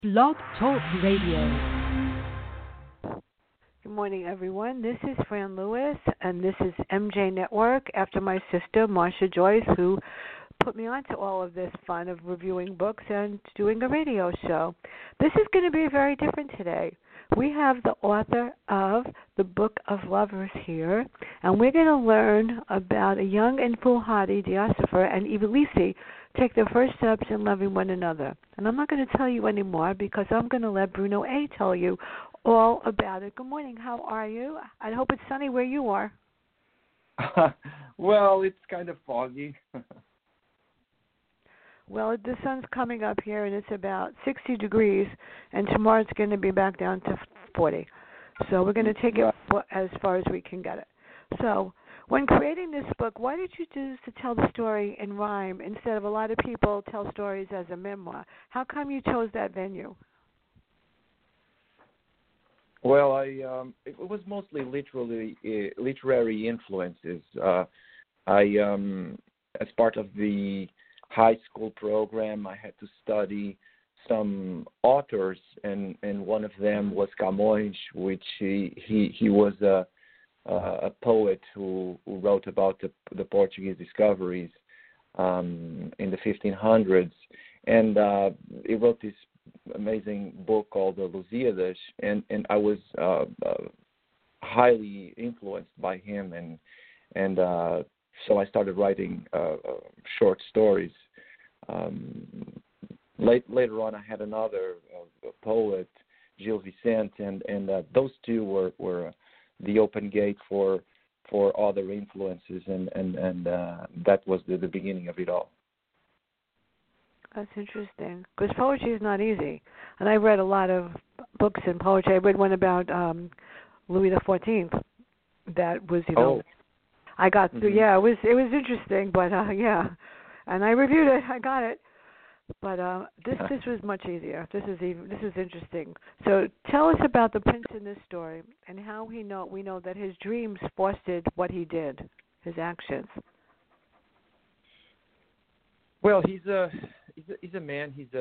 Blog Talk Radio. Good morning, everyone. This is Fran Lewis, and this is MJ Network, after my sister, Marsha Joyce, who put me onto all of this fun of reviewing books and doing a radio show. This is going to be very different today. We have the author of The Book of Lovers here, and we're going to learn about a young and foolhardy Diospher and Ivelisse take their first steps in loving one another. And I'm not going to tell you anymore because I'm going to let Bruno A. tell you all about it. Good morning. How are you? I hope it's sunny where you are. Well, it's kind of foggy. Well, the sun's coming up here, and it's about 60 degrees, and tomorrow it's going to be back down to 40. So we're going to take it as far as we can get it. So when creating this book, why did you choose to tell the story in rhyme instead of a lot of people tell stories as a memoir? How come you chose that venue? Well, it was mostly literary influences. As part of the high school program, I had to study some authors, and one of them was Camões, which he was a poet who wrote about the Portuguese discoveries in the 1500s, and he wrote this amazing book called the Lusíadas, and I was highly influenced by him, and so I started writing short stories. Later on, I had another poet, Gil Vicente, and those two were the open gate for other influences, and that was the beginning of it all. That's interesting, because poetry is not easy. And I read a lot of books in poetry. I read one about Louis XIV. That was, I got through. Yeah, it was interesting, but yeah. And I reviewed it. I got it. But this was much easier. This is interesting. So tell us about the prince in this story and how we know that his dreams fostered what he did, his actions. Well, he's a man. He's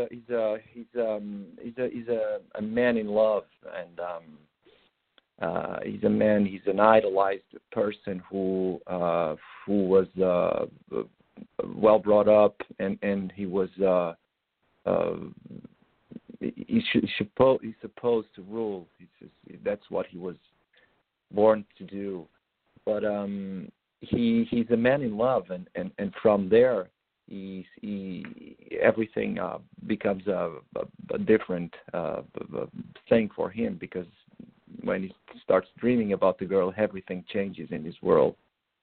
a man in love, and he's a man. He's an idolized person who was well brought up, and he was he's supposed to rule. That's what he was born to do. But he's a man in love, and from there. Everything becomes a different thing for him, because when he starts dreaming about the girl, everything changes in his world.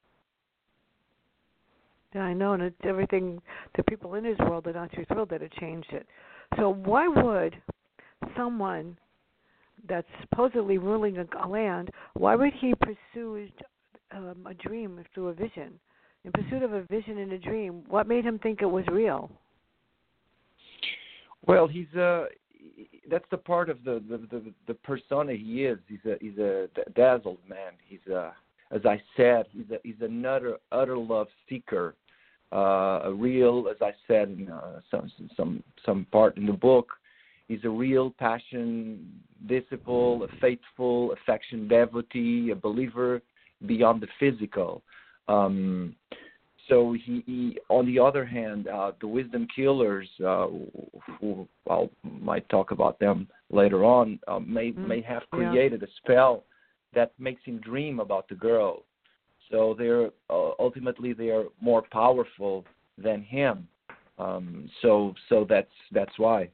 Yeah, I know, and it's everything. The people in his world are not too thrilled that it changed it. So why would someone that's supposedly ruling a land, why would he pursue a dream through a vision? In pursuit of a vision and a dream, what made him think it was real? Well, that's the part of the persona he is. He's a dazzled man. As I said, he's an utter love seeker. A real, as I said in some part in the book, he's a real passion, disciple, a faithful, affection, devotee, a believer beyond the physical. So he, on the other hand, the wisdom killers, who I might talk about them later on, may have created a spell that makes him dream about the girl. So they're ultimately they are more powerful than him. So that's why.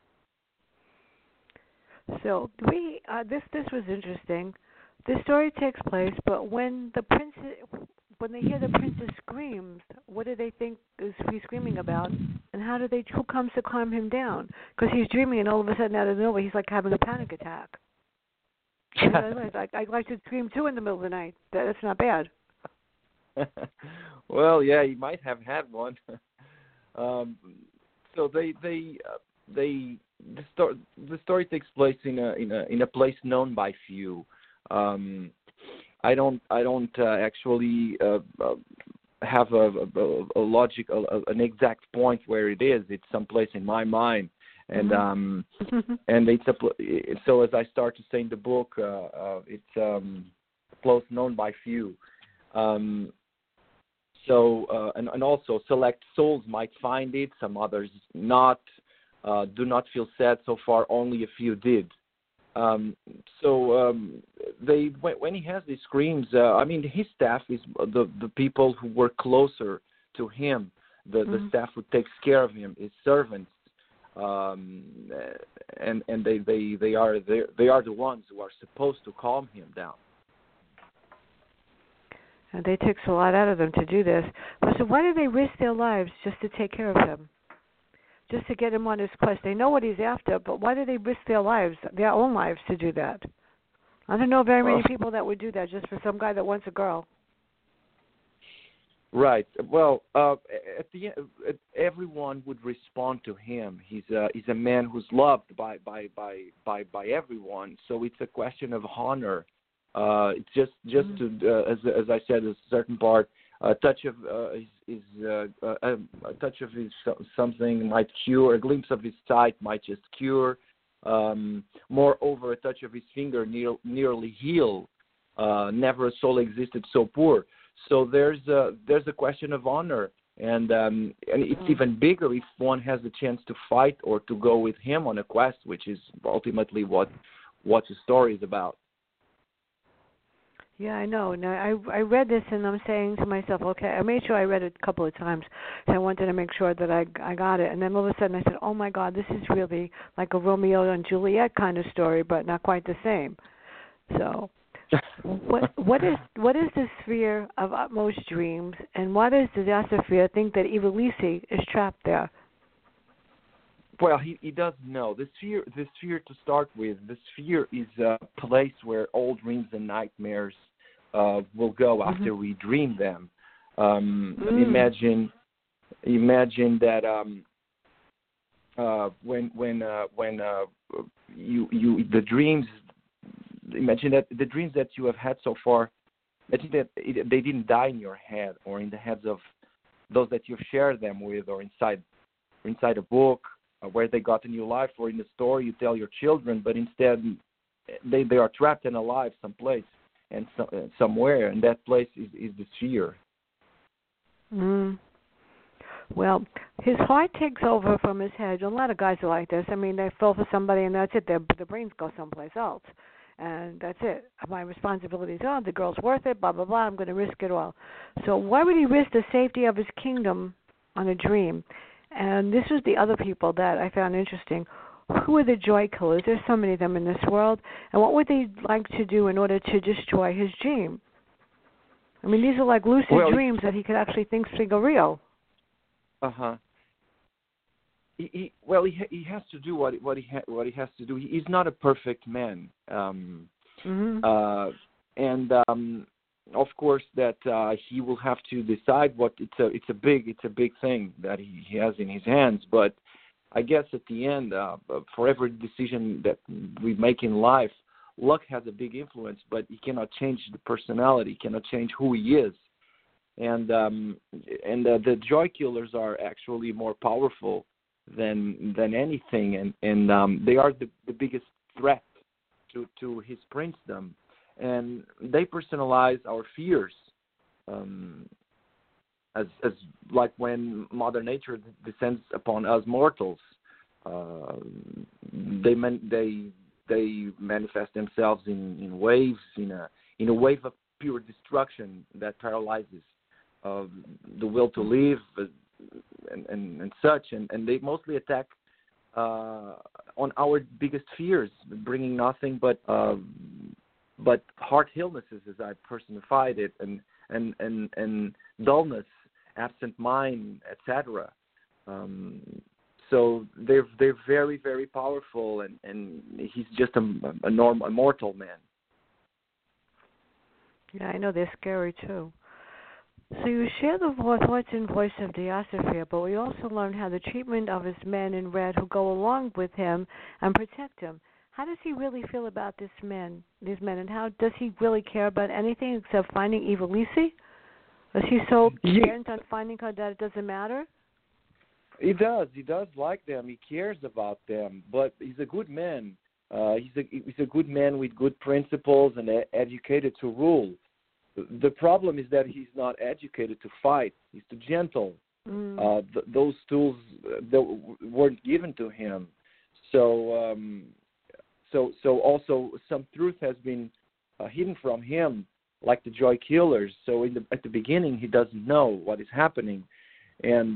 So this was interesting. This story takes place, but when they hear the princess screams, what do they think is he screaming about, and who comes to calm him down? Because he's dreaming, and all of a sudden, out of nowhere, he's like having a panic attack. I'd like to scream too in the middle of the night. That's not bad. Well, yeah, he might have had one. So the story takes place in a place known by few. I don't actually have a logic, an exact point where it is. It's someplace in my mind, and and so as I start to say in the book, it's close known by few. And also select souls might find it, some others not. Do not feel sad. So far, only a few did. When he has these screams, his staff is the people who work closer to him, the staff who takes care of him, his servants, and they are the ones who are supposed to calm him down. And it takes a lot out of them to do this. But so why do they risk their lives just to take care of him? Just to get him on his quest? They know what he's after, but why do they risk their lives, their own lives, to do that? I don't know very many people that would do that just for some guy that wants a girl. Right. Well, at the end, everyone would respond to him. He's a man who's loved by everyone. So it's a question of honor. It's just to as I said, a certain part, a touch of his something might cure. A glimpse of his sight might just cure. Moreover, a touch of his finger nearly heal. Never a soul existed so poor. So there's a question of honor, and it's even bigger if one has the chance to fight or to go with him on a quest, which is ultimately what the story is about. Yeah, I know. Now, I read this, and I'm saying to myself, okay, I made sure I read it a couple of times. So I wanted to make sure that I got it. And then all of a sudden I said, oh, my God, this is really like a Romeo and Juliet kind of story, but not quite the same. So what is the sphere of utmost dreams, and why does the Diasphere think that Ivelisse is trapped there? Well, he doesn't know. The sphere to start with, the sphere is a place where all dreams and nightmares will go after we dream them. Imagine that when the dreams. Imagine that the dreams that you have had so far, imagine that they didn't die in your head or in the heads of those that you've shared them with, or inside a book, where they got a new life, or in the story you tell your children, but instead they are trapped and alive someplace and somewhere, and that place is the sphere. Well, his heart takes over from his head. A lot of guys are like this. I mean, they fall for somebody and that's it. Their brains go someplace else. And that's it. My responsibility is on. The girl's worth it, blah, blah, blah. I'm going to risk it all. So why would he risk the safety of his kingdom on a dream? And this was the other people that I found interesting. Who are the joy killers? There's so many of them in this world. And what would they like to do in order to destroy his dream? I mean, these are like lucid dreams that he could actually think are real. He has to do what he has to do. He's not a perfect man, of course that he will have to decide what it's a big thing that he has in his hands. But I guess at the end, for every decision that we make in life, luck has a big influence, but he cannot change the personality, cannot change who he is. And the joy killers are actually more powerful than anything, and they are the biggest threat to his princedom, and they personalize our fears, as like when Mother Nature descends upon us mortals. They manifest themselves in waves, in a wave of pure destruction that paralyzes the will to live, and such, and they mostly attack on our biggest fears, bringing nothing but heart illnesses, as I personified it, and dullness, absent mind, etc. So they're very, very powerful, and he's just a mortal man. Yeah, I know they're scary too. So you share the thoughts and voice of Diasphere, but we also learn how the treatment of his men in red who go along with him and protect him. How does he really feel about these men, and how does he really care about anything except finding Ivelisse? Is he so bent on finding her that it doesn't matter? He does. He does like them. He cares about them. But he's a good man. He's a good man with good principles and educated to rule. The problem is that he's not educated to fight. He's too gentle. Those tools that weren't given to him. So also some truth has been hidden from him, like the Joy Killers. So at the beginning, he doesn't know what is happening, and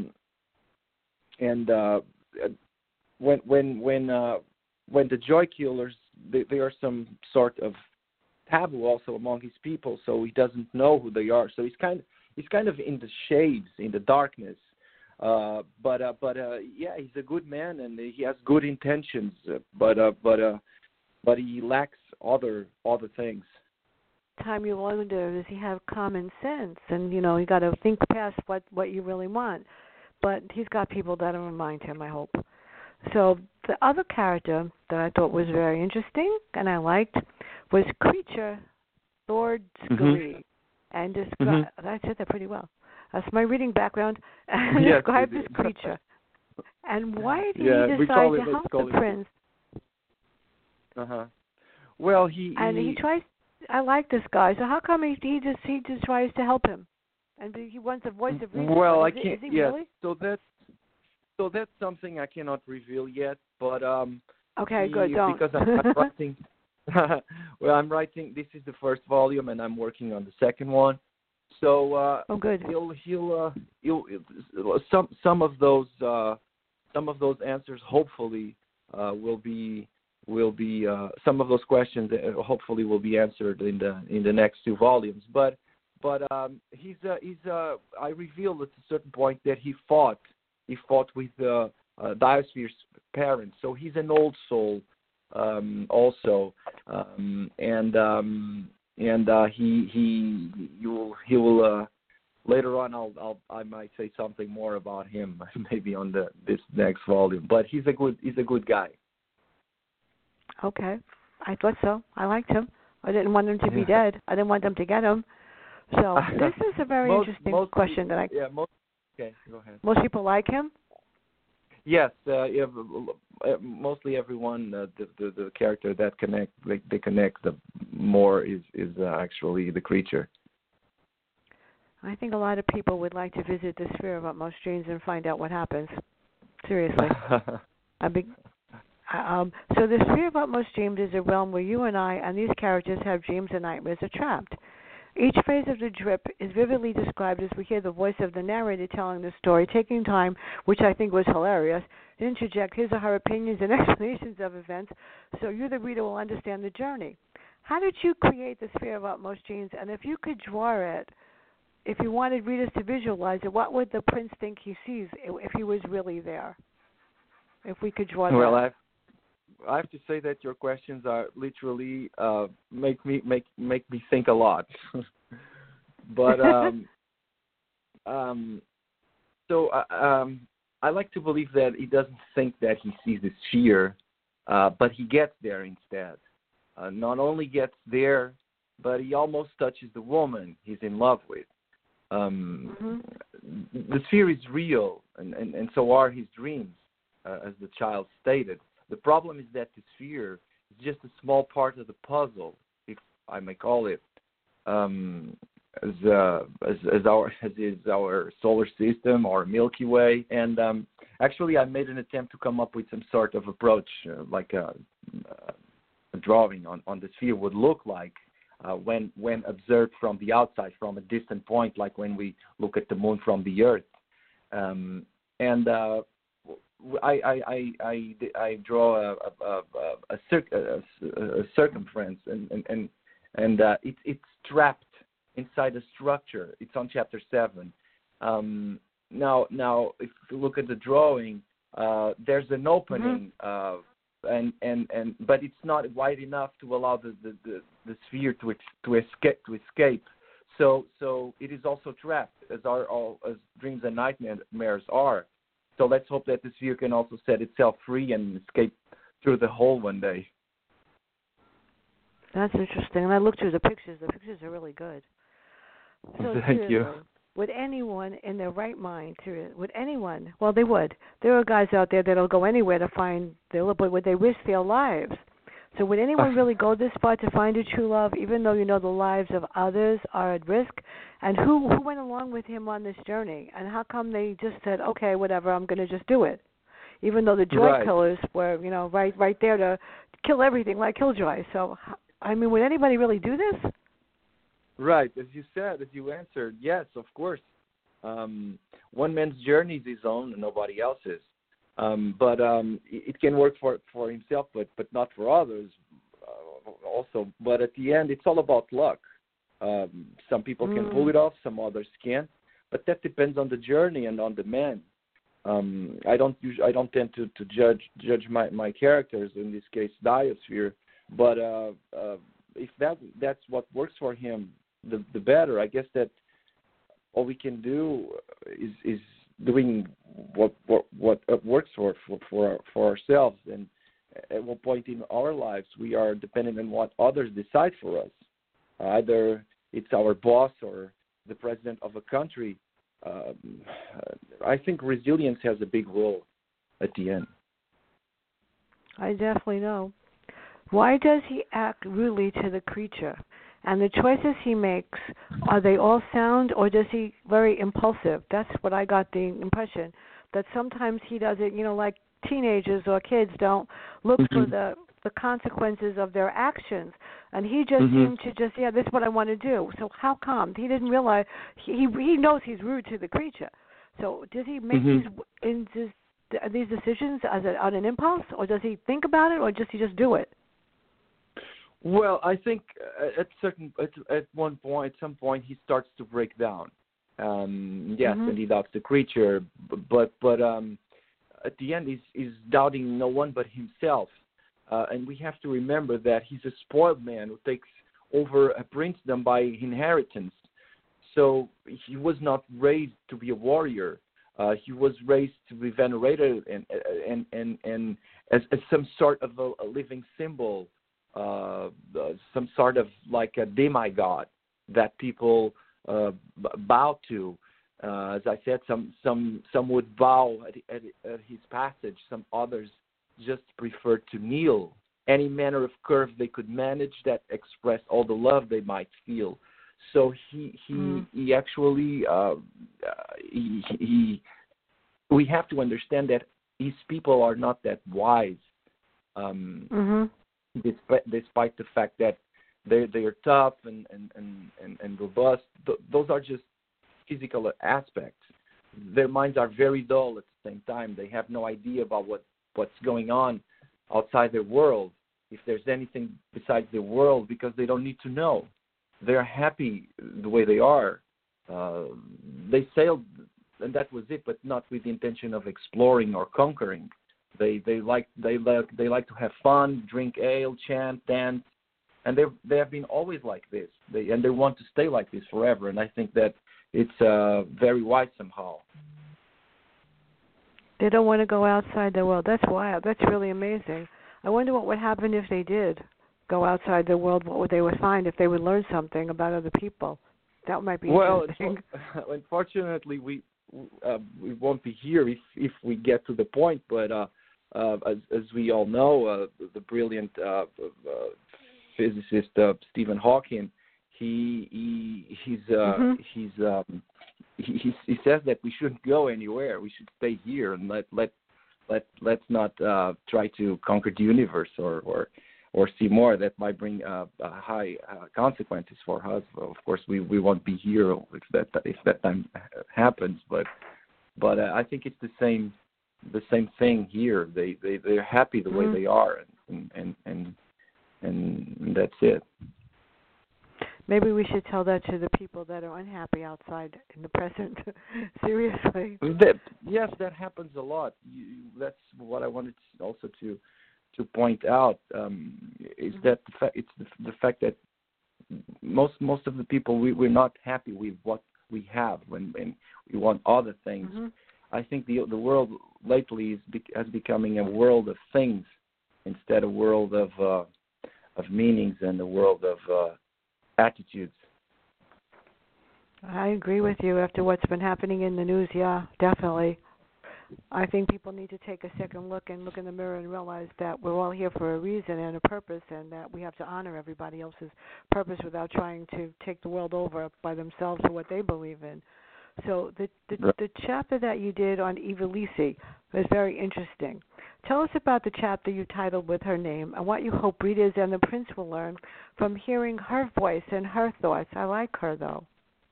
when the Joy Killers, they are some sort of taboo also among his people, so he doesn't know who they are. So he's kind of in the shades, in the darkness. But yeah, he's a good man and he has good intentions. But he lacks other things. Time you wonder, does he have common sense? And you got to think past what you really want. But he's got people that remind him, I hope. So the other character that I thought was very interesting and I liked was Creature, Lord Scully. And I said that pretty well. That's my reading background. And yes, describe this creature. And why did he decide to help the prince? Well, he tries. I like this guy. So how come he just tries to help him? And he wants a voice of reason. Well, I can't. Is he really? So that's something I cannot reveal yet. But okay, good. Don't. Because I'm writing. Well, I'm writing. This is the first volume, and I'm working on the second one. So good. He'll some of those answers hopefully will be some of those questions hopefully will be answered in the next two volumes. But he's I revealed at a certain point that he fought with Diosphere's parents. So he's an old soul also, and he will later on. I might say something more about him maybe on this next volume. But he's a good guy. Okay, I thought so. I liked him. I didn't want him to be dead. I didn't want them to get him. So this is a very interesting question that okay, go ahead. Most people like him. Yes, mostly everyone. The character that they connect the more is actually the Creature. I think a lot of people would like to visit the Sphere of Utmost Dreams and find out what happens. Seriously, so the Sphere of Utmost Dreams is a realm where you and I and these characters have dreams and nightmares are trapped. Each phase of the drip is vividly described as we hear the voice of the narrator telling the story, taking time, which I think was hilarious, to interject his or her opinions and explanations of events so you, the reader, will understand the journey. How did you create the Sphere of Utmost Dreams? And if you could draw it, if you wanted readers to visualize it, what would the prince think he sees if he was really there? If we could draw that. Well, I have to say that your questions are literally make me think a lot. But I like to believe that he doesn't think that he sees the sphere, but he gets there instead. Not only gets there, but he almost touches the woman he's in love with. The sphere is real, and so are his dreams, as the child stated. The problem is that the sphere is just a small part of the puzzle, if I may call it, as is our solar system, our Milky Way. And actually, I made an attempt to come up with some sort of approach, like a drawing on the sphere would look like when observed from the outside, from a distant point, like when we look at the moon from the Earth. I draw a circumference, and it's trapped inside a structure. It's on chapter 7. Now, if you look at the drawing, there's an opening, but it's not wide enough to allow the sphere to escape. So it is also trapped, as dreams and nightmares are. So let's hope that the sphere can also set itself free and escape through the hole one day. That's interesting. And I looked through the pictures. The pictures are really good. So Thank you. would anyone in their right mind, would anyone, well, they would. There are guys out there that'll go anywhere to find their love, but would they risk their lives? So would anyone really go this far to find a true love, even though you know the lives of others are at risk? And who went along with him on this journey? And how come they just said, okay, whatever, I'm going to just do it? Even though the joy killers were, right there to kill everything like Killjoy. So, I mean, would anybody really do this? Right, as you said, as you answered, yes, of course. One man's journey is his own and nobody else's. But it can work for himself, but not for others also. But at the end, it's all about luck. Some people can pull it off, some others can't. But that depends on the journey and on the man. I don't tend to judge my characters, in this case Diosphere. But if that's what works for him, the better. I guess that all we can do is doing what works for ourselves, and at one point in our lives we are dependent on what others decide for us. Either it's our boss or the president of a country. I think resilience has a big role at the end. I definitely know. Why does he act rudely to the creature? And the choices he makes, are they all sound, or does he very impulsive? That's what I got the impression, that sometimes he does it, like teenagers or kids don't look for the consequences of their actions. And he just seemed to this is what I want to do. So how come? He didn't realize, he knows he's rude to the creature. So does he make these decisions on an impulse, or does he think about it, or does he just do it? Well, I think at some point he starts to break down. Yes, and he doubts the creature, but at the end he's doubting no one but himself. And we have to remember that he's a spoiled man who takes over a princedom by inheritance. So he was not raised to be a warrior. He was raised to be venerated and as some sort of a living symbol. Some sort of like a demigod that people bow to. As I said, some would bow at his passage. Some others just prefer to kneel. Any manner of curve they could manage that expressed all the love they might feel. So he actually we have to understand that these people are not that wise. Despite the fact that they are tough and robust, those are just physical aspects. Their minds are very dull at the same time. They have no idea about what's going on outside their world, if there's anything besides their world, because they don't need to know. They're happy the way they are. They sailed, and that was it, but not with the intention of exploring or conquering. They like to have fun, drink ale, chant, dance, and they have been always like this. They want to stay like this forever. And I think that it's very wise somehow. They don't want to go outside their world. That's wild. That's really amazing. I wonder what would happen if they did go outside their world. What would they find if they would learn something about other people? That might be interesting. Well, unfortunately, we won't be here if we get to the point, but. As we all know, the brilliant physicist Stephen Hawking, he says that we shouldn't go anywhere. We should stay here and let's not try to conquer the universe or see more. That might bring high consequences for us. Of course, we won't be here if that time happens. But I think it's the same thing here. They're happy the way they are, and that's it. Maybe we should tell that to the people that are unhappy outside in the present. Seriously. Yes, that happens a lot. That's what I wanted also to point out. Is that it's the fact that most of the people we're not happy with what we have when we want other things. I think the world lately is becoming a world of things instead of a world of meanings and a world of attitudes. I agree with you. After what's been happening in the news, yeah, definitely. I think people need to take a second look and look in the mirror and realize that we're all here for a reason and a purpose, and that we have to honor everybody else's purpose without trying to take the world over by themselves for what they believe in. So the chapter that you did on Eva Lisi was very interesting. Tell us about the chapter you titled with her name and what you hope readers and the prince will learn from hearing her voice and her thoughts. I like her, though.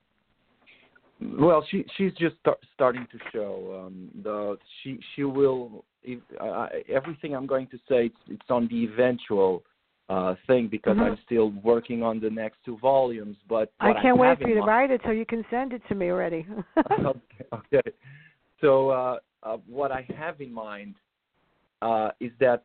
Well, she's just starting to show. She will. Everything I'm going to say, it's on the eventual thing, because I'm still working on the next 2 volumes. But I can't wait for you to write it so you can send it to me already. Okay. So what I have in mind is that,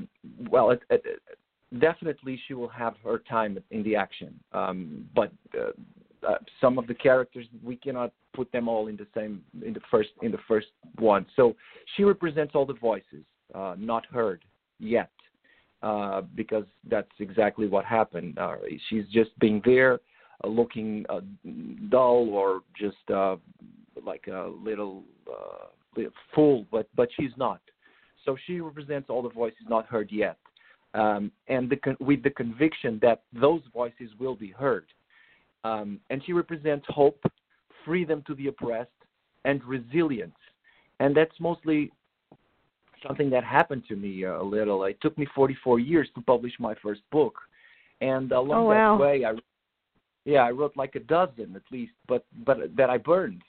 definitely she will have her time in the action, but some of the characters, we cannot put them all in the first one. So she represents all the voices not heard yet, because that's exactly what happened. She's just being there, looking dull, or just like a little fool, but she's not. So she represents all the voices not heard yet, and with the conviction that those voices will be heard. And she represents hope, freedom to the oppressed, and resilience. And that's mostly something that happened to me a little. It took me 44 years to publish my first book. And along that way, I wrote like a dozen at least, but that I burned.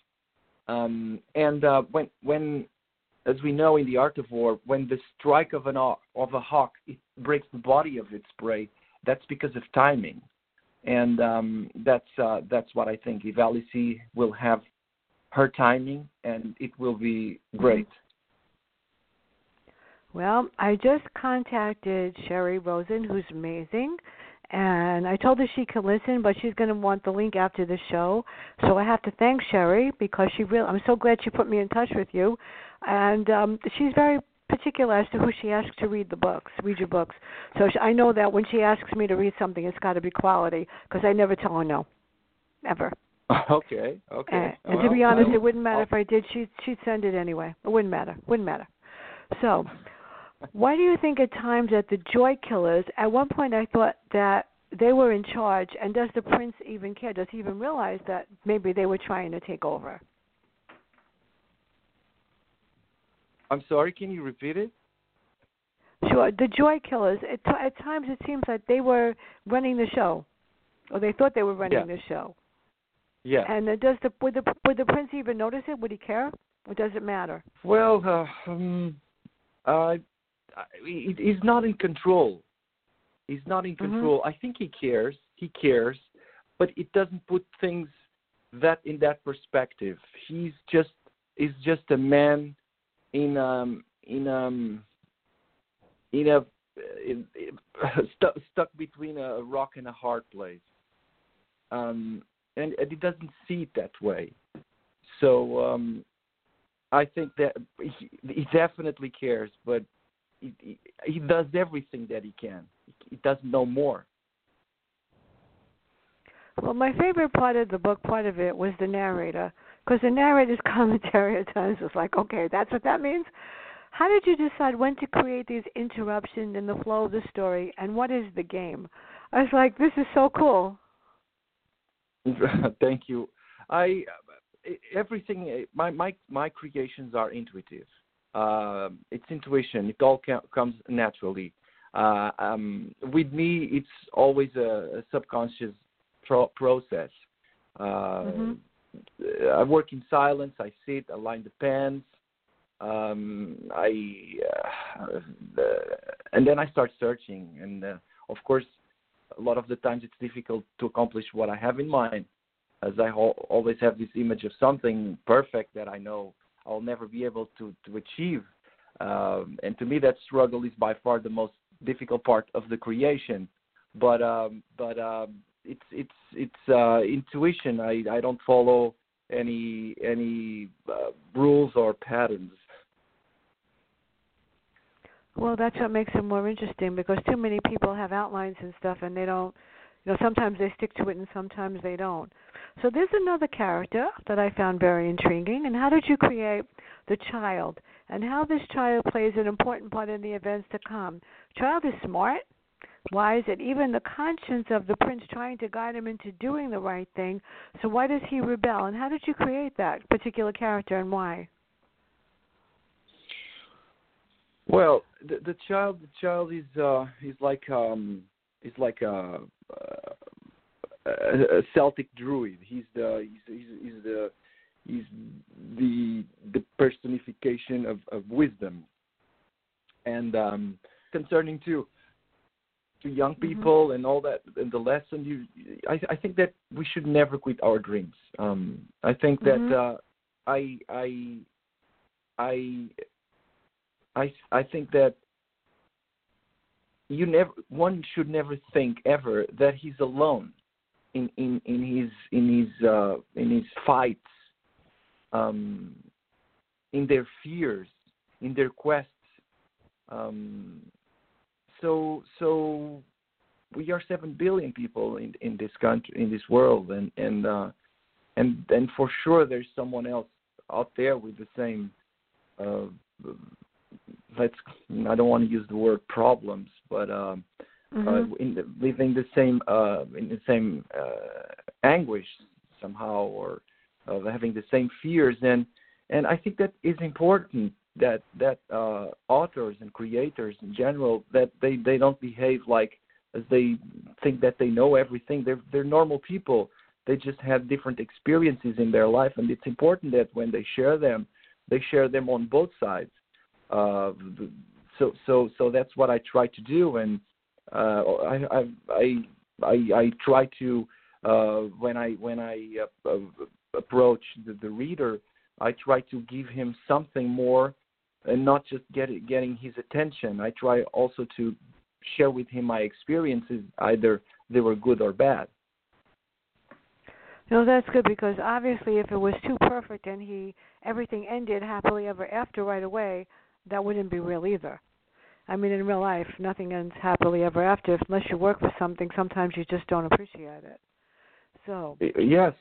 When, as we know in the art of war, when the strike of a hawk, it breaks the body of its prey, that's because of timing. And that's what I think. Eva Lisi will have her timing, and it will be great. Well, I just contacted Sherry Rosen, who's amazing, and I told her she could listen, but she's going to want the link after the show. So I have to thank Sherry, because I'm so glad she put me in touch with you, and she's very particular as to who she asks to read your books. So I know that when she asks me to read something, it's got to be quality, because I never tell her no, ever. Okay. And to be honest, it wouldn't matter if I did. She'd send it anyway. It wouldn't matter. So why do you think at times that the Joy Killers, at one point I thought that they were in charge, and does the prince even care? Does he even realize that maybe they were trying to take over? I'm sorry, can you repeat it? Sure. The Joy Killers, at times it seems like they were running the show, or they thought they were running the show. Yeah. And would the prince even notice it? Would he care? Or does it matter? Well, he's not in control. He's not in control. I think he cares. But it doesn't put things in that perspective. He's just a man stuck between a rock and a hard place, and he doesn't see it that way. So I think that he definitely cares, but he does everything that he can. He doesn't know more. Well, my favorite part of the book, part of it, was the narrator, because the narrator's commentary at times was like, okay, that's what that means? How did you decide when to create these interruptions in the flow of the story, and what is the game? I was like, this is so cool. Thank you. Everything, my creations are intuitive. It's intuition. It all comes naturally. With me, it's always a subconscious process. I work in silence. I sit. I line the pens. And then I start searching. And of course, a lot of the times it's difficult to accomplish what I have in mind, as I always have this image of something perfect that I know I'll never be able to achieve. And to me, that struggle is by far the most difficult part of the creation. But it's intuition. I don't follow any rules or patterns. Well, that's what makes it more interesting, because too many people have outlines and stuff, and they don't. Sometimes they stick to it, and sometimes they don't. So there's another character that I found very intriguing. And how did you create the child, and how this child plays an important part in the events to come? Child is smart, wise, and even the conscience of the prince trying to guide him into doing the right thing. So why does he rebel? And how did you create that particular character, and why? Well, the child is a Celtic druid. He's the personification of wisdom, and concerning to young people and all that, and the lesson. I think that we should never quit our dreams. I think that I think that one should never think ever that he's alone in his fights, in their fears, in their quests. So we are 7 billion people in this country, in this world, and for sure there's someone else out there with the same. I don't want to use the word problems, but living the same in the same anguish somehow, or having the same fears, and I think that is important that authors and creators in general, that they don't behave like as they think that they know everything. They're normal people. They just have different experiences in their life, and it's important that when they share them on both sides. So that's what I try to do, and I try to when I approach the reader, I try to give him something more, and not just getting his attention. I try also to share with him my experiences, either they were good or bad. No, that's good, because obviously if it was too perfect and everything ended happily ever after right away, that wouldn't be real either. I mean, in real life, nothing ends happily ever after. Unless you work for something, sometimes you just don't appreciate it. So yes,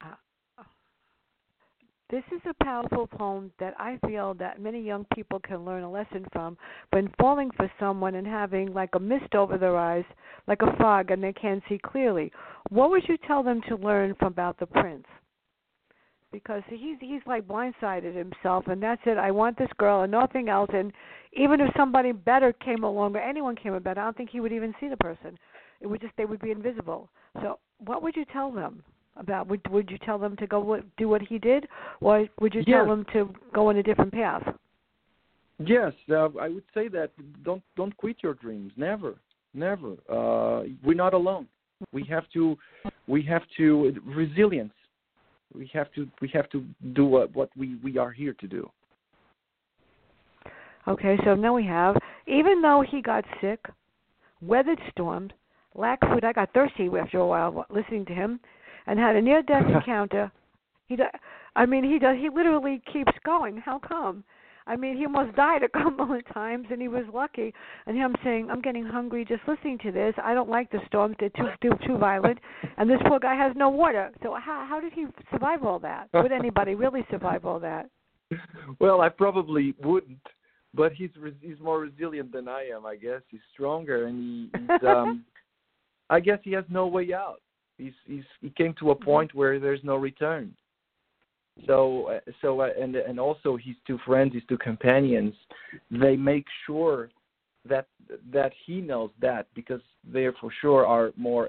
this is a powerful poem that I feel that many young people can learn a lesson from when falling for someone and having like a mist over their eyes, like a fog, and they can't see clearly. What would you tell them to learn about the prince? Because he's like blindsided himself, and that's it. I want this girl and nothing else. And even if somebody better came along, or anyone came about, I don't think he would even see the person. It would just, they would be invisible. So what would you tell them about? Would you tell them to go do what he did, or would you tell them to go on a different path? Yes, I would say that don't quit your dreams. Never. We're not alone. We have to resilience. We have to do what we are here to do. Okay, so now we have, even though he got sick, weathered storms, lacked food, I got thirsty after a while listening to him, and had a near-death encounter. He literally keeps going. How come? I mean, he almost died a couple of times, and he was lucky. And him saying, I'm getting hungry just listening to this. I don't like the storms. They're too violent. And this poor guy has no water. So how did he survive all that? Would anybody really survive all that? Well, I probably wouldn't. But he's more resilient than I am, I guess. He's stronger, and he's I guess he has no way out. He came to a point where there's no return. So and also his two friends, his two companions, they make sure that he knows that, because they for sure are more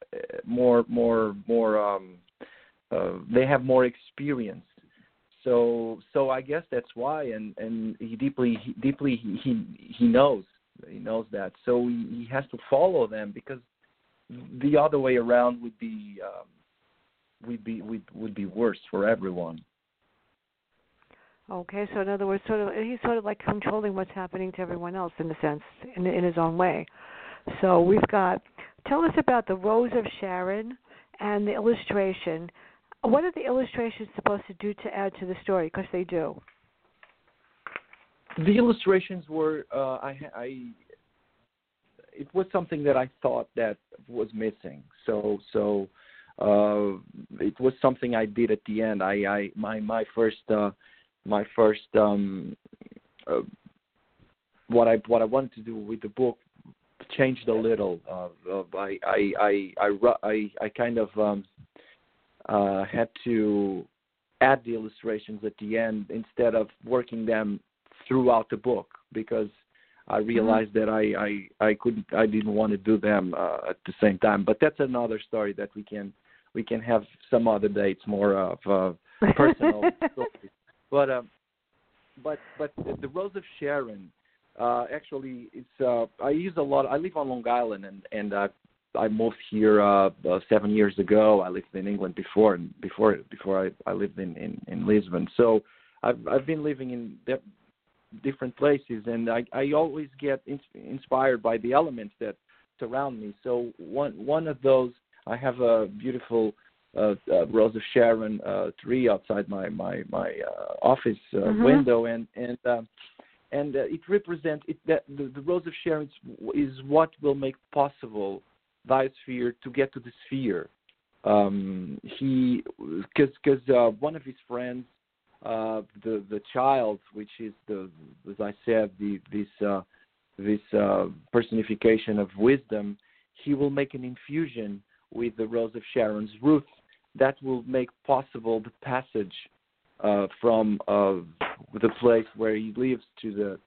they have more experience. So I guess that's why, and he deeply he knows that. So he has to follow them, because the other way around would be worse for everyone. Okay, so in other words, he's sort of like controlling what's happening to everyone else, in a sense, in his own way. So we've got, tell us about the Rose of Sharon and the illustration. What are the illustrations supposed to do to add to the story? Because they do. The illustrations were, it was something that I thought that was missing. So it was something I did at the end. My first what I wanted to do with the book changed a little. I kind of had to add the illustrations at the end instead of working them throughout the book, because I realized that I didn't want to do them at the same time. But that's another story that we can have some other day. It's more of a personal story. But the Rose of Sharon, actually, it's I use a lot. I live on Long Island, and I moved here 7 years ago. I lived in England before I lived in Lisbon. So I've been living in different places, and I always get inspired by the elements that surround me. So one of those, I have a beautiful Rose of Sharon tree outside my office window, and it represents that the Rose of Sharon is what will make possible Biosphere to get to the sphere. Because one of his friends, the child, which is as I said, this personification of wisdom, he will make an infusion with the Rose of Sharon's root that will make possible the passage from the place where he lives to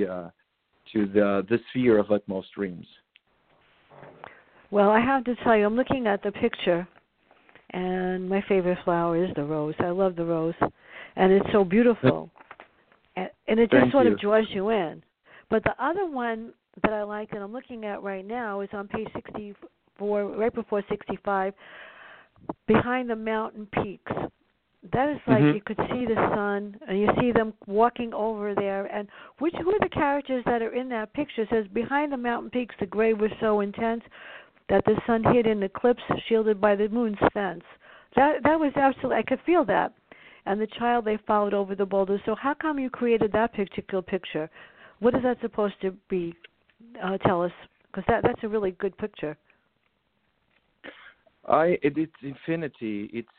the sphere of utmost dreams. Well, I have to tell you, I'm looking at the picture, and my favorite flower is the rose. I love the rose, and it's so beautiful, and it just sort of draws you in. But the other one that I like that I'm looking at right now is on page 64, right before 65, behind the mountain peaks. That is like you could see the sun, and you see them walking over there. And who are the characters that are in that picture? It says, behind the mountain peaks, the gray was so intense that the sun hid in eclipse, shielded by the moon's fence. That was absolutely, I could feel that. And the child they followed over the boulders. So how come you created that particular picture? What is that supposed to be? Tell us, because that's a really good picture. It's infinity. It's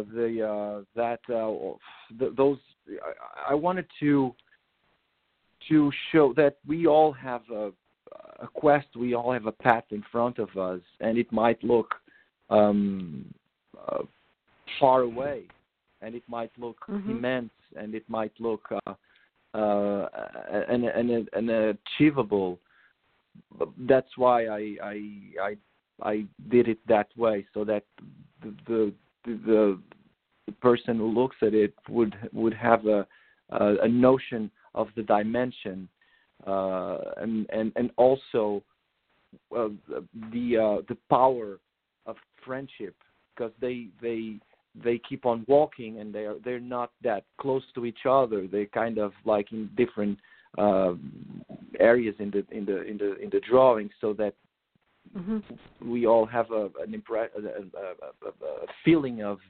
those. I wanted to show that we all have a quest. We all have a path in front of us, and it might look far away, and it might look immense, and it might look unachievable. That's why I did it that way, so that the person who looks at it would have a notion of the dimension, and also the power of friendship, because they keep on walking, and they're not that close to each other. They're kind of like in different areas in the drawing, so that we all have a feeling of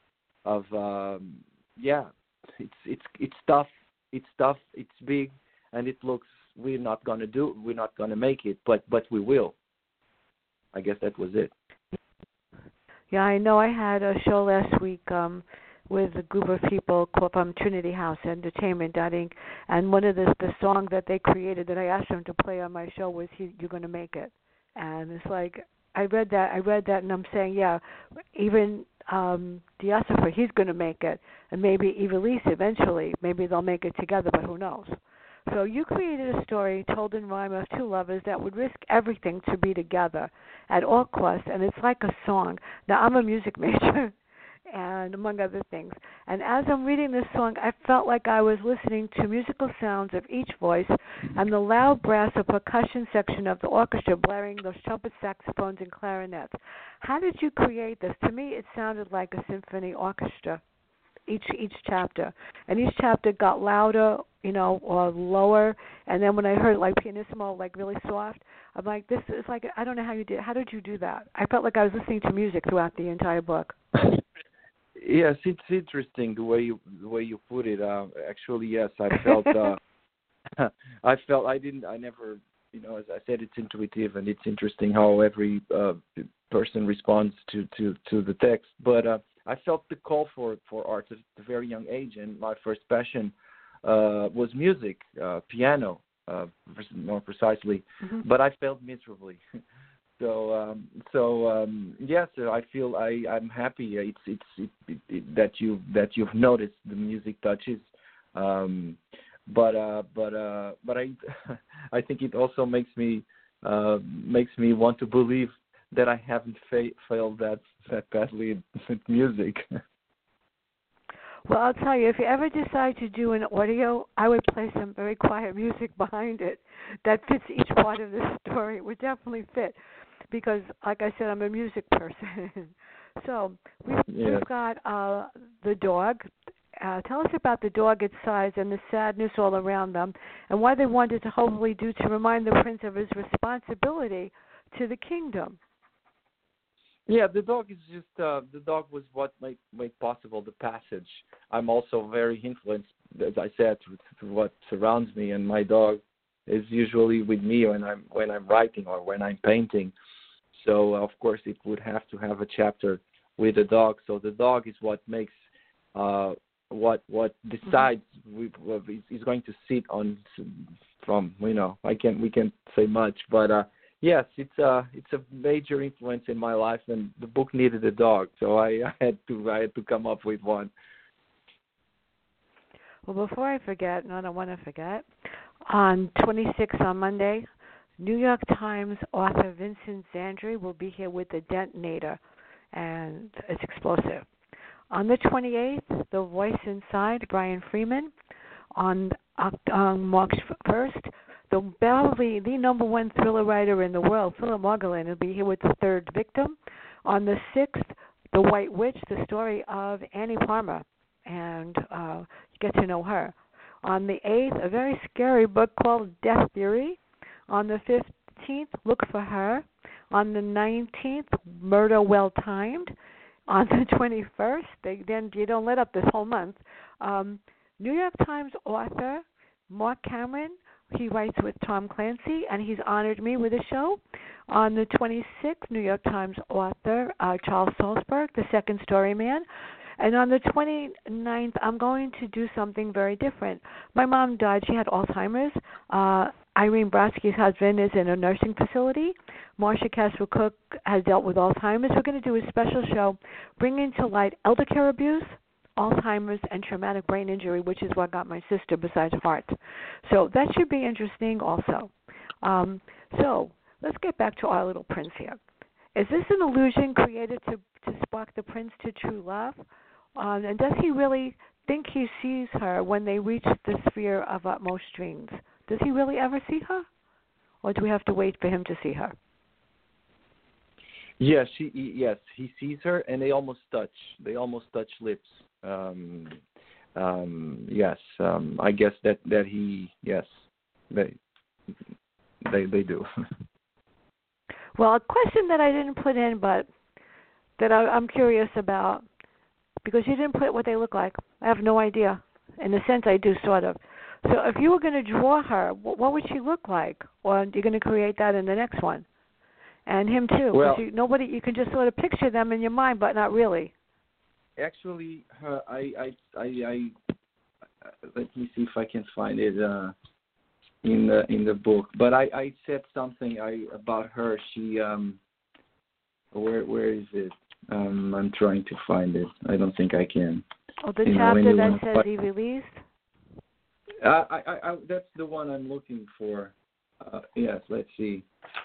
it's tough, it's big, and it looks we're not gonna make it, but we will. I guess that was it. Yeah, I know. I had a show last week with a group of people from Trinity House Entertainment, and one of the songs that they created that I asked them to play on my show was "You're Gonna Make It." And it's like I read that, and I'm saying, yeah, even Diosopher, he's going to make it, and maybe Evilise eventually, maybe they'll make it together, but who knows? So you created a story told in rhyme of two lovers that would risk everything to be together at all costs, and it's like a song. Now, I'm a music major, and among other things. And as I'm reading this song, I felt like I was listening to musical sounds of each voice and the loud brass or percussion section of the orchestra blaring those trumpets, saxophones, and clarinets. How did you create this? To me, it sounded like a symphony orchestra, each chapter. And each chapter got louder, or lower. And then when I heard like pianissimo, like really soft, I'm like, this is like, I don't know how you did. How did you do that? I felt like I was listening to music throughout the entire book. Yes, it's interesting the way you put it. Actually, yes, I felt I never as I said, it's intuitive and it's interesting how every person responds to the text. But I felt the call for art at a very young age, and my first passion was music, piano, more precisely. Mm-hmm. But I failed miserably. So I feel I'm happy. It's that you've noticed the music touches. But I think it also makes me want to believe that I haven't failed that badly with music. Well, I'll tell you, if you ever decide to do an audio, I would play some very quiet music behind it that fits each part of the story. It would definitely fit because, like I said, I'm a music person. So we've got the dog. Tell us about the dog, its size, and the sadness all around them, and why they wanted to hopefully do to remind the prince of his responsibility to the kingdom. Yeah, the dog is just the dog was what made possible the passage. I'm also very influenced, as I said, to what surrounds me, and my dog is usually with me when I'm writing or when I'm painting. So of course it would have to have a chapter with the dog. So the dog is what makes what decides is going to sit on from we can't say much, but yes, it's a major influence in my life, and the book needed a dog, so I had to come up with one. Well, before I forget, and I don't want to forget, on 26th on Monday, New York Times author Vincent Zandri will be here with The Detonator, and it's explosive. On the 28th, The Voice Inside, Brian Freeman. On March 1st, probably the number one thriller writer in the world, Philip Margolin, will be here with The Third Victim. On the 6th, The White Witch, the story of Annie Palmer, and you get to know her. On the 8th, a very scary book called Death Theory. On the 15th, Look for Her. On the 19th, Murder Well Timed. On the 21st, then you don't let up this whole month, New York Times author Mark Cameron, he writes with Tom Clancy, and he's honored me with a show. On the 26th, New York Times author Charles Salzberg, The Second Story Man. And on the 29th, I'm going to do something very different. My mom died. She had Alzheimer's. Irene Brodsky's husband is in a nursing facility. Marcia Casper-Cook has dealt with Alzheimer's. We're going to do a special show bringing to light elder care abuse, Alzheimer's, and traumatic brain injury, which is what got my sister besides heart. So that should be interesting also. So let's get back to our little prince here. Is this an illusion created to spark the prince to true love? And does he really think he sees her when they reach the sphere of utmost dreams? Does he really ever see her? Or do we have to wait for him to see her? Yes, he sees her, and they almost touch. They almost touch lips. Yes, I guess that he, yes, they do. Well, a question that I didn't put in, but that I'm curious about, because you didn't put what they look like. I have no idea. In a sense, I do, sort of. So if you were going to draw her, what would she look like? Or you're going to create that in the next one? And him too. Well, you can just sort of picture them in your mind, but not really. Actually, I let me see if I can find it in the book. But I said something about her. She where is it? I'm trying to find it. I don't think I can. Oh, the chapter that says he released? I that's the one I'm looking for. Yes, let's see.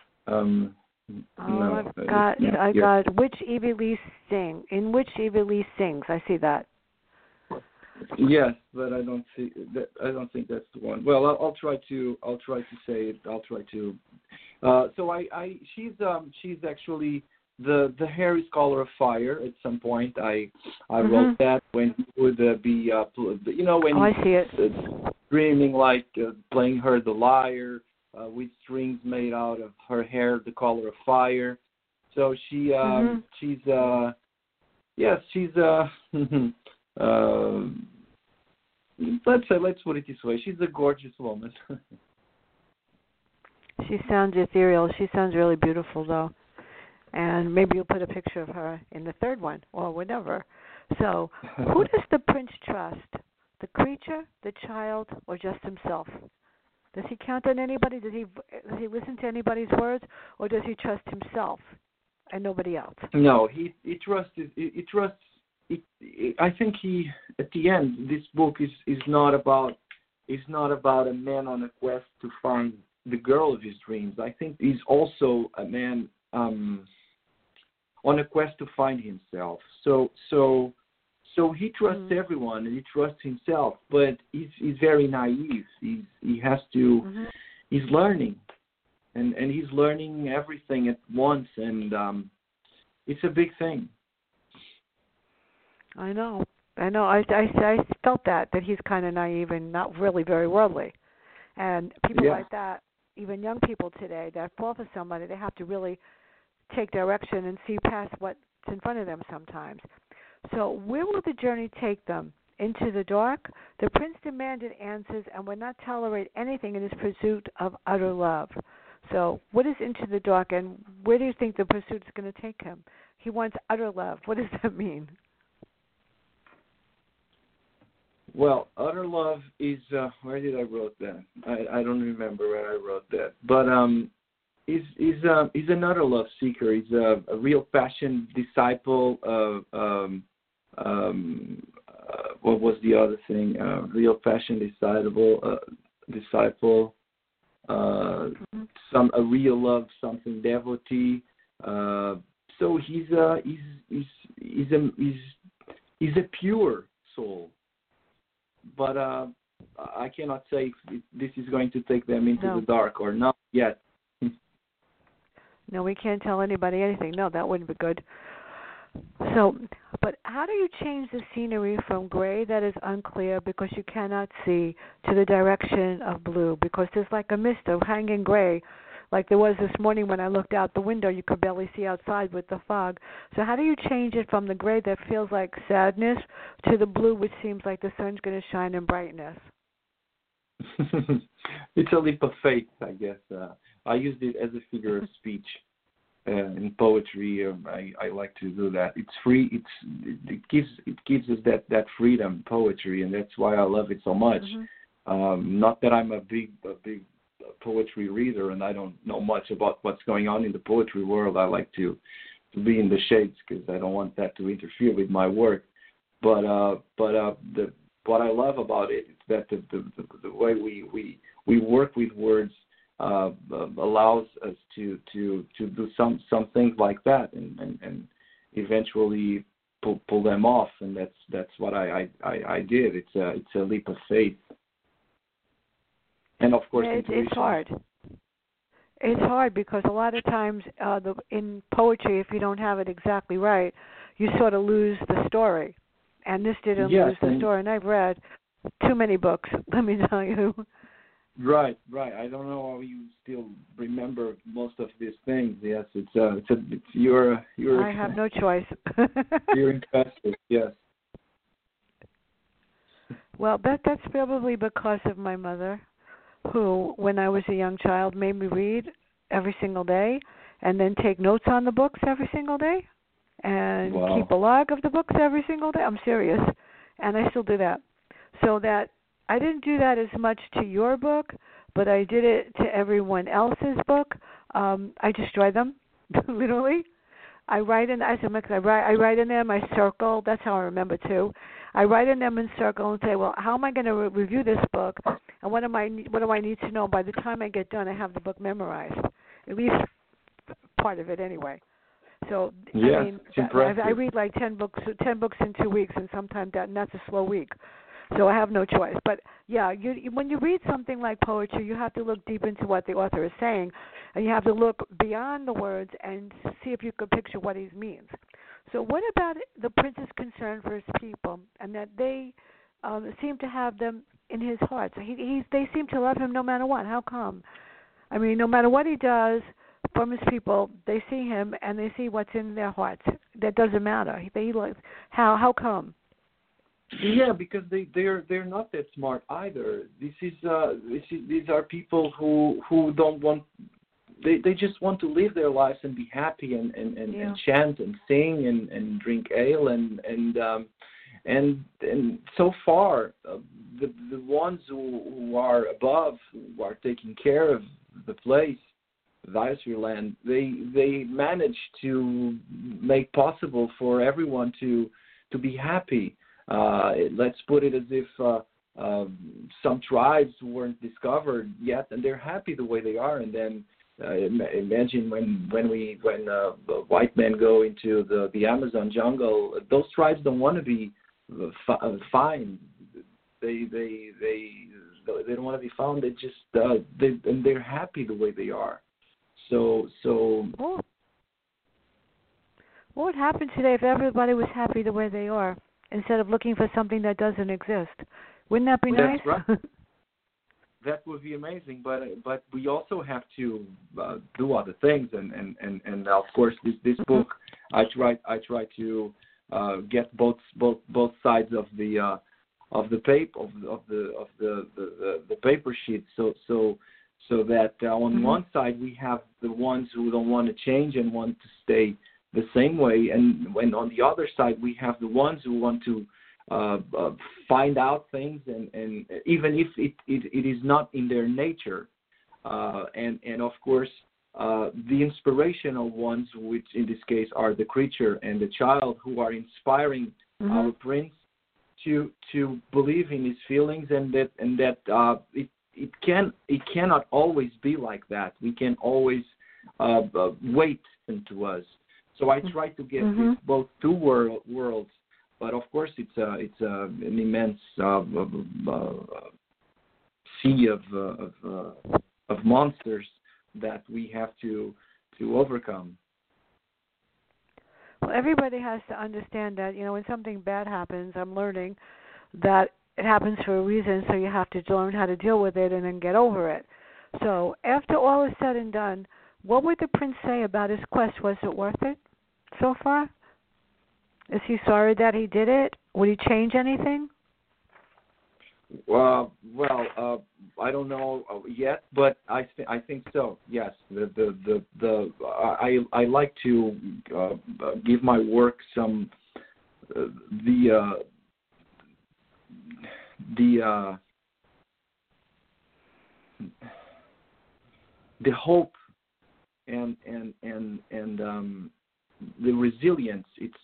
I got which Evie Lee sing? In which Evie Lee sings? I see that. Yes, but I don't see that. I don't think that's the one. Well, I'll try to say it. I'll try to. So she's actually the hair is color of fire. At some point, I wrote that when he would be when I see it. Dreaming like playing her the lyre with strings made out of her hair, the color of fire. So she's let's put it this way, she's a gorgeous woman. She sounds ethereal. She sounds really beautiful, though. And maybe you'll put a picture of her in the third one or whatever. So, who does the prince trust? The creature, the child, or just himself? Does he count on anybody? Does he listen to anybody's words, or does he trust himself and nobody else? No, he trusts. He trusts. I think he, at the end, this book is not about a man on a quest to find the girl of his dreams. I think he's also a man on a quest to find himself. So he trusts everyone and he trusts himself, but he's very naive. He has to. He's learning, and he's learning everything at once, and it's a big thing. I know. I felt that he's kind of naive and not really very worldly. And people like that, even young people today that fall for somebody, they have to really take direction and see past what's in front of them sometimes. So where will the journey take them? Into the dark? The prince demanded answers and would not tolerate anything in his pursuit of utter love. So what is into the dark, and where do you think the pursuit is going to take him? He wants utter love. What does that mean? Well, utter love is where did I wrote that? I don't remember where I wrote that. But he's an utter love seeker. He's a real passion disciple of what was the other thing? Real passion disciple. A real love, something devotee. So he's a pure soul. But I cannot say if this is going to take them into the dark or not yet. No, we can't tell anybody anything. No, that wouldn't be good. So, but how do you change the scenery from gray that is unclear because you cannot see to the direction of blue? Because there's like a mist of hanging gray, like there was this morning when I looked out the window. You could barely see outside with the fog. So how do you change it from the gray that feels like sadness to the blue, which seems like the sun's going to shine in brightness? It's a leap of faith, I guess. I used it as a figure of speech in poetry. I like to do that. It's free. It gives us that freedom, poetry, and that's why I love it so much. Not that I'm a big poetry reader, and I don't know much about what's going on in the poetry world. I like to be in the shades because I don't want that to interfere with my work. But what I love about it is that the way we work with words allows us to do some things like that and eventually pull them off, and that's what I did. It's a leap of faith, and of course it's hard. It's hard because a lot of times in poetry, if you don't have it exactly right, you sort of lose the story. And this didn't lose the story. And I've read too many books, let me tell you. Right. I don't know how you still remember most of these things. Yes, you're. I have no choice. You're impressive. Yes. Well, that's probably because of my mother, who, when I was a young child, made me read every single day, and then take notes on the books every single day, and keep a log of the books every single day. I'm serious, and I still do that. So that I didn't do that as much to your book, but I did it to everyone else's book. I destroy them, literally. I write in them. I circle. That's how I remember too. I write in them in circle and say, well, how am I going to review this book, and what do I need to know? By the time I get done, I have the book memorized, at least part of it anyway. So yes, I mean, I read like 10 books in 2 weeks, and sometimes that's a slow week. So I have no choice. But, yeah, when you read something like poetry, you have to look deep into what the author is saying, and you have to look beyond the words and see if you could picture what he means. So what about the prince's concern for his people, and that they seem to have them in his heart? So they seem to love him no matter what. How come? I mean, no matter what he does from his people, they see him and they see what's in their hearts. That doesn't matter. How come? Yeah, because they're not that smart either. These are people who don't want they just want to live their lives and be happy and chant and sing and drink ale and so far the ones who are above, who are taking care of the place, Weisswehrland, they manage to make possible for everyone to be happy. Let's put it as if some tribes weren't discovered yet, and they're happy the way they are. And then imagine when white men go into the Amazon jungle, those tribes don't want to be fine. They don't want to be found. They just and they're happy the way they are. So. What would happen today if everybody was happy the way they are, instead of looking for something that doesn't exist? Wouldn't that be nice? That's right. That would be amazing, but we also have to do other things, and of course this book I try to get both sides of the paper of the paper sheet, so that on one side we have the ones who don't want to change and want to stay the same way, and when on the other side we have the ones who want to find out things, and even if it is not in their nature, and of course the inspirational ones, which in this case are the creature and the child, who are inspiring our prince to believe in his feelings, and that it cannot always be like that. We can always wait into us. So I try to get these both two worlds. But of course, it's an immense sea of monsters that we have to overcome. Well, everybody has to understand that, when something bad happens, I'm learning that it happens for a reason. So you have to learn how to deal with it and then get over it. So after all is said and done, what would the prince say about his quest? Was it worth it so far? Is he sorry that he did it? Would he change anything? Well, I don't know yet, but I think so. Yes, I like to give my work some the hope and the resilience.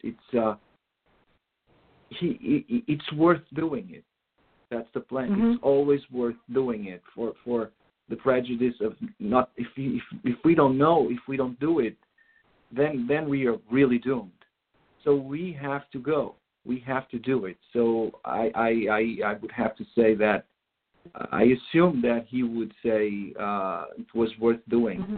It's worth doing it. That's the plan. It's always worth doing it for the prejudice of not. If we don't know, if we don't do it, then we are really doomed. So we have to go. We have to do it. So I would have to say that I assume that he would say it was worth doing.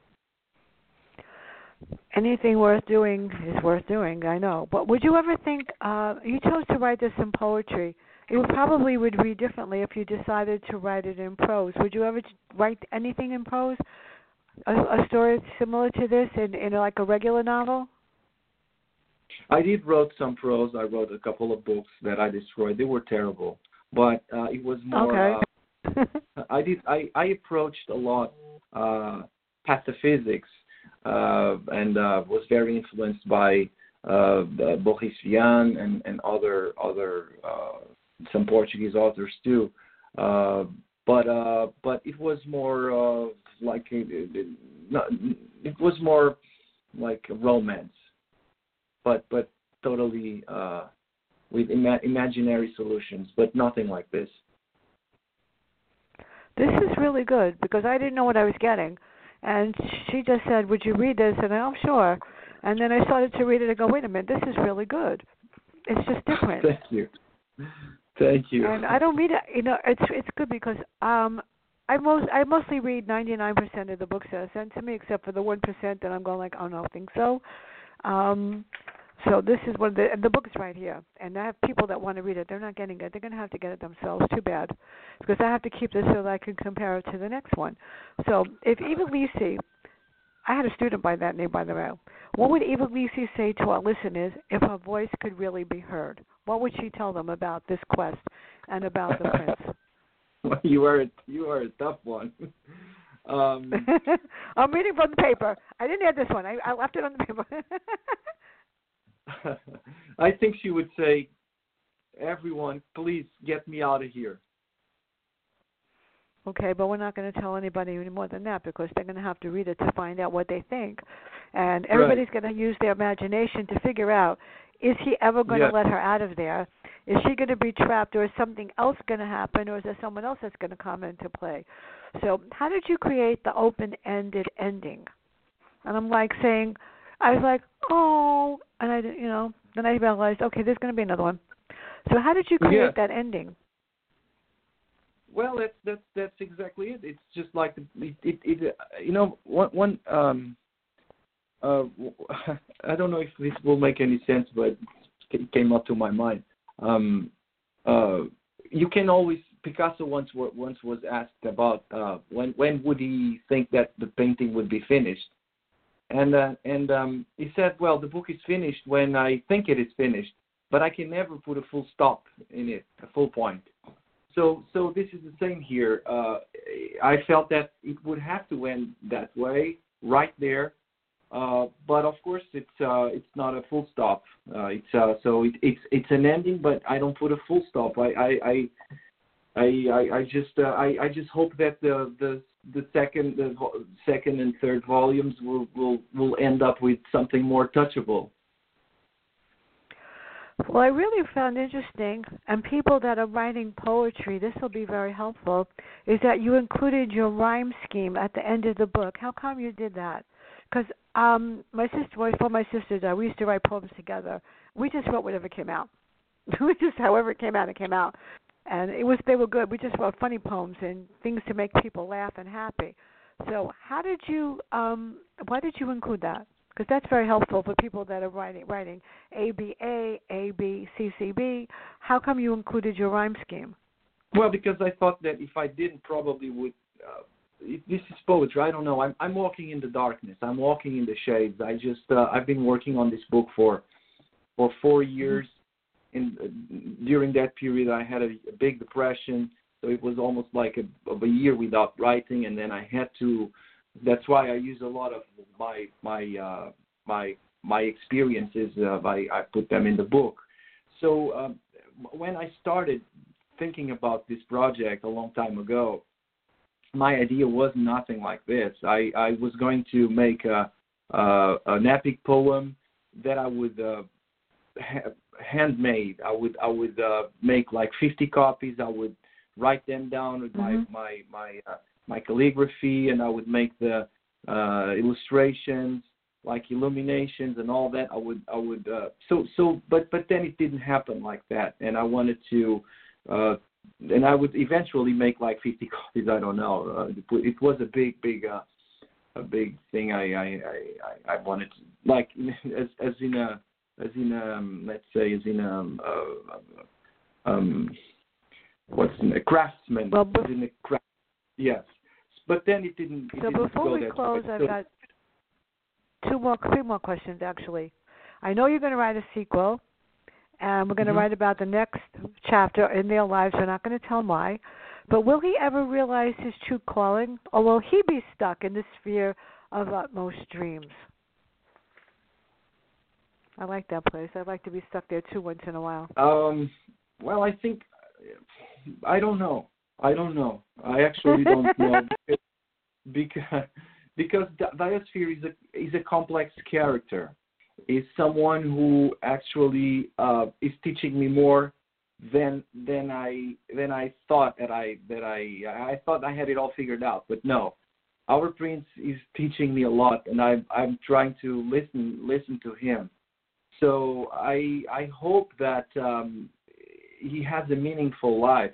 Anything worth doing is worth doing, I know. But would you ever think, you chose to write this in poetry. It probably would read differently if you decided to write it in prose. Would you ever write anything in prose? A story similar to this in like a regular novel? I did wrote some prose. I wrote a couple of books that I destroyed. They were terrible. But it was more... Okay. I approached a lot pataphysics, and was very influenced by Boris Vian and other some Portuguese authors too. But it was more like it was more like a romance, but totally with imaginary solutions, but nothing like this. This is really good because I didn't know what I was getting. And she just said, would you read this? And I, oh, sure. And then I started to read it and go, wait a minute, this is really good. It's just different. Thank you. Thank you. And I don't read it, it's good because I mostly read 99% of the books that are sent to me, except for the 1% that I'm going like, oh, no, I don't think so. So this is one of the book is right here. And I have people that want to read it. They're not getting it. They're going to have to get it themselves. Too bad. Because I have to keep this so that I can compare it to the next one. So if Eva Lisi, I had a student by that name, by the way. What would Eva Lisi say to our listeners if her voice could really be heard? What would she tell them about this quest and about the prince? Well, you are a tough one. I'm reading from the paper. I didn't add this one. I left it on the paper. I think she would say, everyone, please get me out of here. Okay, but we're not going to tell anybody any more than that because they're going to have to read it to find out what they think. And everybody's going to use their imagination to figure out, is he ever going to let her out of there? Is she going to be trapped, or is something else going to happen, or is there someone else that's going to come into play? So how did you create the open-ended ending? And I'm like saying, I was like, oh, and I, then I realized, okay, there's going to be another one. So how did you create that ending? Well, that's exactly it. It's just like one I don't know if this will make any sense, but it came up to my mind. You can always, Picasso once was asked about when would he think that the painting would be finished, and he said, well, the book is finished when I think it is finished, but I can never put a full stop in it, a full point. So this is the same here. I felt that it would have to end that way, right there. But of course, it's not a full stop. It's an ending, but I don't put a full stop. I just hope that the second and third volumes will end up with something more touchable. Well, I really found interesting, and people that are writing poetry, this will be very helpful, is that you included your rhyme scheme at the end of the book. How come you did that? Because my sisters, we used to write poems together. We just wrote whatever came out. However it came out, it came out. And they were good. We just wrote funny poems and things to make people laugh and happy. So why did you include that? Because that's very helpful for people that are writing ABA, ABCCB. How come you included your rhyme scheme? Well, because I thought that if I didn't, probably would. This is poetry. I don't know. I'm walking in the darkness. I'm walking in the shades. I've been working on this book for 4 years. During that period, I had a big depression. So it was almost like a year without writing, and then I had to. That's why I use a lot of my experiences. I put them in the book. So when I started thinking about this project a long time ago, my idea was nothing like this. I was going to make an epic poem that I would handmade. I would make like 50 copies. I would write them down with my calligraphy, and I would make the illustrations, like illuminations and all that. I would but then it didn't happen like that, and I wanted to, and I would eventually make like 50 copies. I don't know. It was a big thing. I wanted to, like as in a craftsman. Well, yes, but then it didn't. So before we close, I've got three more questions actually. I know you're going to write a sequel, and we're going to write about the next chapter in their lives. We're not going to tell them why, but will he ever realize his true calling, or will he be stuck in the sphere of utmost dreams? I like that place. I'd like to be stuck there too once in a while. Well, I think I don't know. I actually don't know because Diosphere is a complex character. Is someone who actually is teaching me more than I thought that I thought I had it all figured out. But no, our prince is teaching me a lot, and I'm trying to listen to him. So I hope that he has a meaningful life.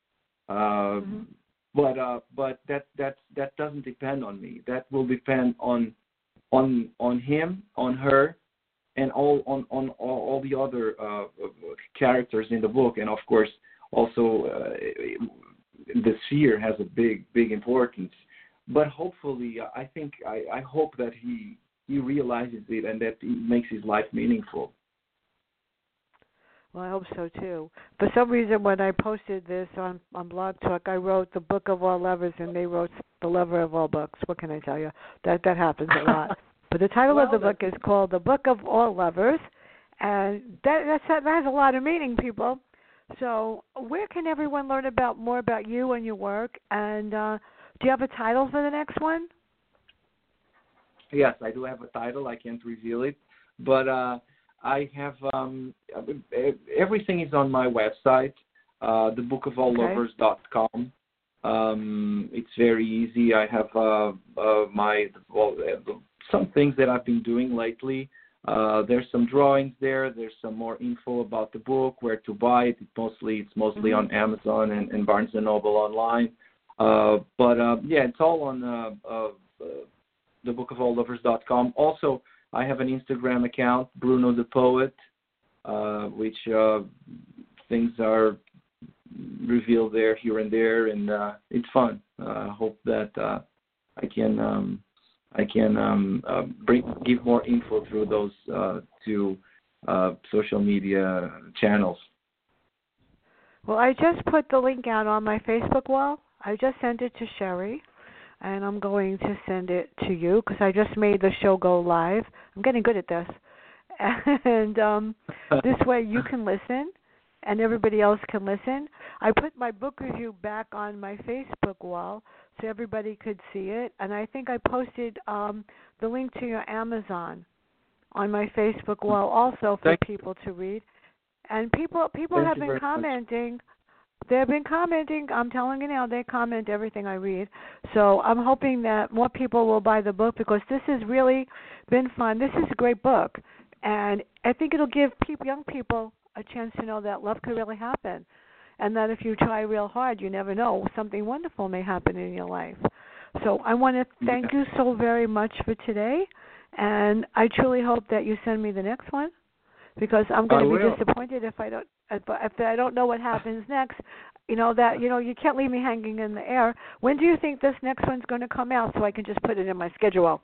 But that doesn't depend on me. That will depend on him, on her, and all the other characters in the book, and of course also the sphere has a big importance. But hopefully, I hope that he realizes it and that it makes his life meaningful. Well, I hope so too. For some reason, when I posted this on Blog Talk, I wrote the Book of All Lovers, and they wrote the Lover of All Books. What can I tell you? That happens a lot. But the title of the book is called The Book of All Lovers, and that has a lot of meaning, people. So, where can everyone learn more about you and your work? And do you have a title for the next one? Yes, I do have a title. I can't reveal it, but I have everything is on my website, thebookofalllovers.com. It's very easy. I have some things that I've been doing lately. There's some drawings there. There's some more info about the book, where to buy it. It's mostly on Amazon and Barnes & Noble online. It's all on thebookofalllovers.com. Also, I have an Instagram account, Bruno the Poet, which things are revealed there here and there, and it's fun. I hope that I can give more info through those two social media channels. Well, I just put the link out on my Facebook wall. I just sent it to Sherry, and I'm going to send it to you because I just made the show go live. I'm getting good at this. And this way you can listen and everybody else can listen. I put my book review back on my Facebook wall so everybody could see it. And I think I posted the link to your Amazon on my Facebook wall also for people to read. And people have been commenting. They've been commenting. I'm telling you now, they comment everything I read. So I'm hoping that more people will buy the book because this has really been fun. This is a great book. And I think it'll give young people a chance to know that love could really happen. And that if you try real hard, you never know, something wonderful may happen in your life. So I want to thank you so very much for today. And I truly hope that you send me the next one because I'm going to be disappointed if I don't know what happens next. You can't leave me hanging in the air. When do you think this next one's going to come out so I can just put it in my schedule?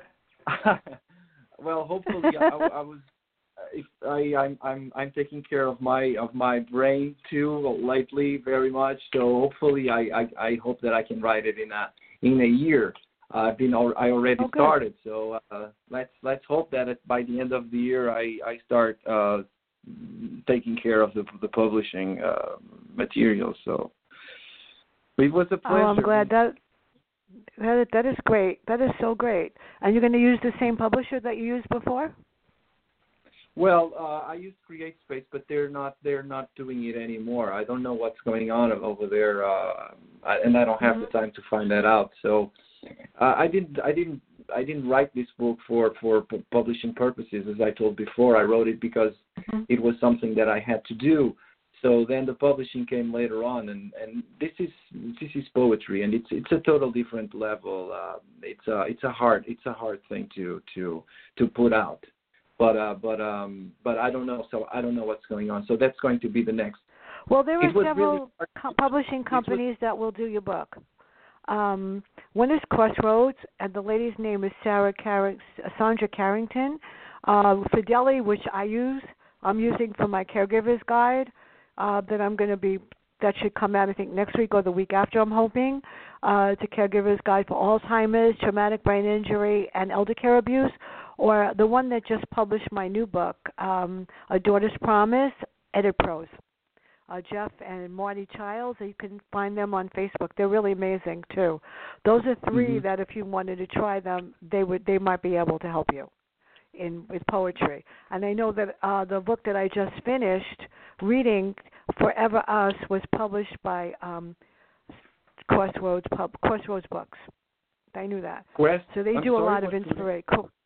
Well, hopefully, I'm taking care of my brain too lately very much. So hopefully, I hope that I can write it in a year. I already started. So let's hope that by the end of the year I start taking care of the publishing material. So it was a pleasure. Oh, I'm glad that is great. That is so great. And you're going to use the same publisher that you used before? Well, I used CreateSpace, but they're not doing it anymore. I don't know what's going on over there, and I don't have the time to find that out. So I didn't write this book for publishing purposes, as I told before. I wrote it because it was something that I had to do. So then the publishing came later on, and this is poetry, and it's a total different level. It's a hard thing to put out. But I don't know. So I don't know what's going on. So that's going to be the next. Well, there are several publishing companies that will do your book. One is Crossroads, and the lady's name is Sandra Carrington. Fidelity, which I'm using for my caregiver's guide. That should come out, I think, next week or the week after, I'm hoping. It's a caregiver's guide for Alzheimer's, traumatic brain injury, and elder care abuse. Or the one that just published my new book, A Daughter's Promise, Edit Prose. Jeff and Marty Childs, you can find them on Facebook. They're really amazing, too. Those are three that if you wanted to try them, they might be able to help you with poetry. And I know that the book that I just finished reading, Forever Us, was published by Crossroads Books. I knew that. So they do a lot of inspiration.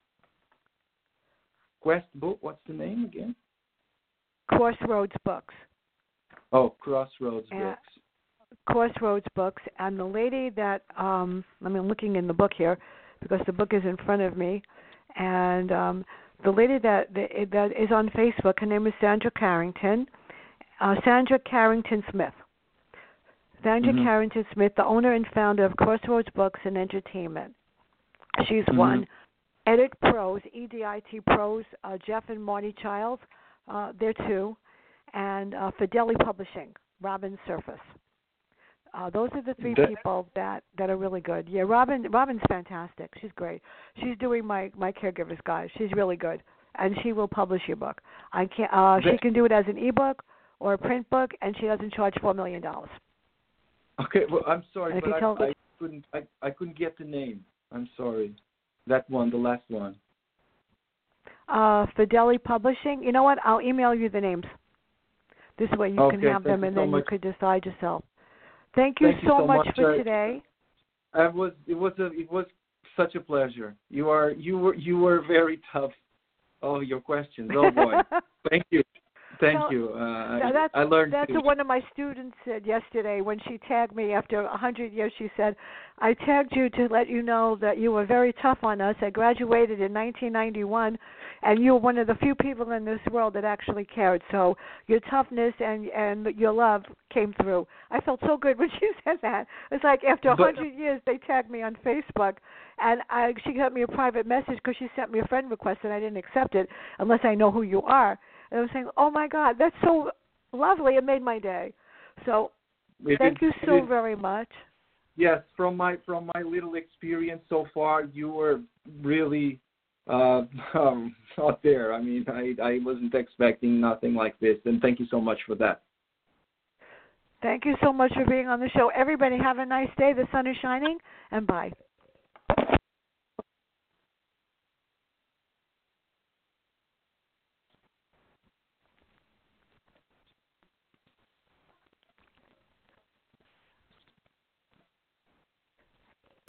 Quest book, what's the name again? Crossroads Books. Oh, Crossroads Books. Crossroads Books, and the lady that I'm looking in the book here because the book is in front of me, and the lady that is on Facebook, her name is Sandra Carrington, Sandra Carrington Smith. Sandra Carrington Smith, the owner and founder of Crossroads Books and Entertainment. She's one. Edit Prose, EDIT Prose, Jeff and Marty Childs, they're two. and Fidelity Publishing, Robin Surface. Those are the three people that are really good. Yeah, Robin's fantastic. She's great. She's doing my caregiver's guide. She's really good, and she will publish your book. I can't. She can do it as an ebook or a print book, and she doesn't charge $4 million. Okay, well, I'm sorry, but I couldn't get the name. I'm sorry. That one, the last one. Fidelity Publishing. You know what? I'll email you the names. This way you can have them, and then you could decide yourself. Thank you so much for today. It was such a pleasure. You were very tough. Oh, your questions. Oh boy. Thank you. Thank you. I learned. That's what one of my students said yesterday when she tagged me after 100 years. She said, "I tagged you to let you know that you were very tough on us. I graduated in 1991, and you were one of the few people in this world that actually cared. So your toughness and your love came through." I felt so good when she said that. It's like after 100 years, they tagged me on Facebook, and she sent me a private message because she sent me a friend request, and I didn't accept it unless I know who you are. And I was saying, "Oh my God, that's so lovely! It made my day." So, thank you so very much. Yes, from my little experience so far, you were really out there. I mean, I wasn't expecting nothing like this, and thank you so much for that. Thank you so much for being on the show. Everybody, have a nice day. The sun is shining, and bye.